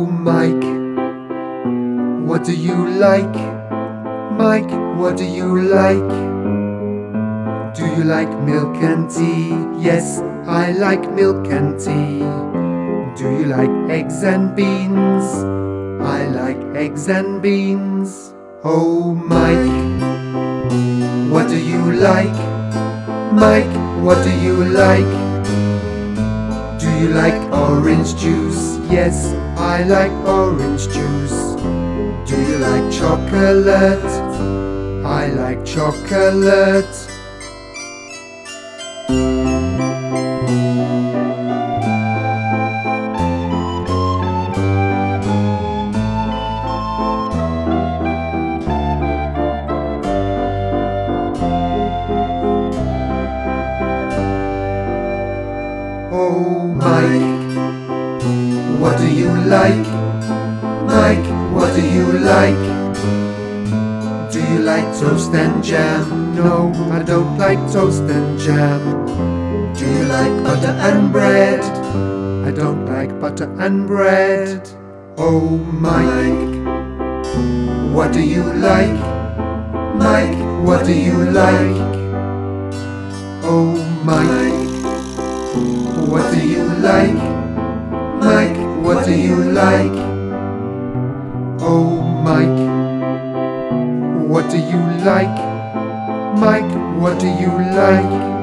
Oh, Mike, what do you like? Mike, what do you like? Do you like milk and tea? Yes, I like milk and tea. Do you like eggs and beans? I like eggs and beans. Oh, Mike, what do you like? Mike, what do you like? Do you like orange juice? Yes, I like orange juice. Do you like chocolate? I like chocolate. Oh, Mike, what do you like? Mike, what do you like? Do you like toast and jam? No, I don't like toast and jam. Do you like butter and bread? I don't like butter and bread. Oh, Mike, what do you like? Mike, what do you like? Oh, Mike, what do you like? Mike, what do you like? Oh, Mike, what do you like? Mike, what do you like?